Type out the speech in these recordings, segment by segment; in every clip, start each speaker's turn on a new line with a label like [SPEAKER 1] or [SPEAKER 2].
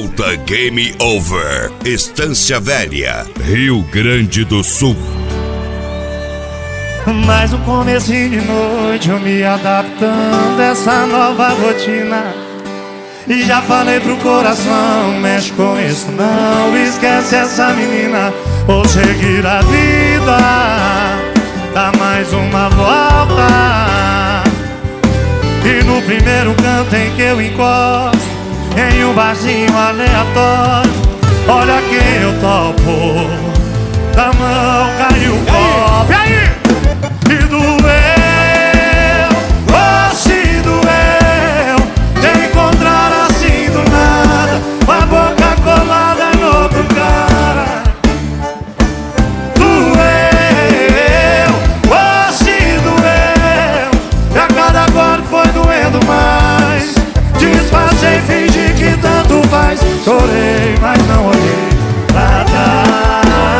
[SPEAKER 1] Alta Game Over, Estância Velha, Rio Grande do Sul.
[SPEAKER 2] Mais um comecinho de noite, eu me adaptando a essa nova rotina. E já falei pro coração, mexe com isso não, esquece essa menina. Vou seguir a vida, dá mais uma volta. E no primeiro canto em que eu encosto, em um barzinho aleatório, olha quem eu topo, da mão caiu o copo. E aí? E doeu, oh se doeu, te encontrar assim do nada, com a boca colada no outro cara. Doeu, oh se doeu, e a cada golpe foi doendo mais. Disfarcei, fingi que tanto faz, chorei, mas não olhei pra trás.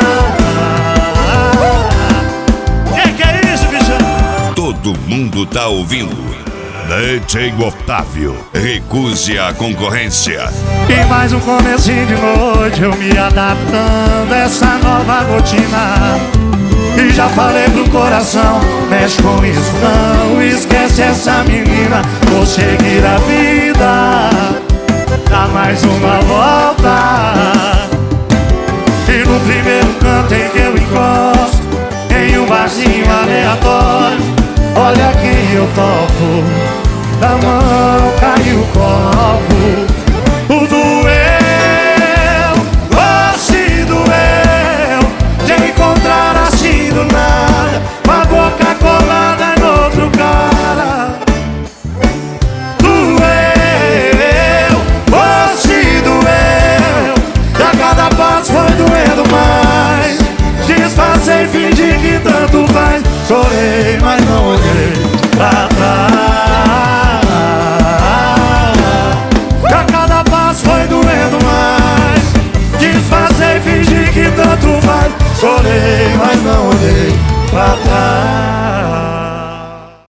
[SPEAKER 1] Todo mundo tá ouvindo. DJ Otávio, recuse a concorrência.
[SPEAKER 2] E mais um comecinho de noite, eu me adaptando a essa nova rotina. E já falei pro coração, mexe com isso não, esquece essa menina. Vou seguir a vida, dá mais uma volta. E no primeiro canto em que eu encosto, em um barzinho aleatório, olha quem eu topo, da mão caiu o copo.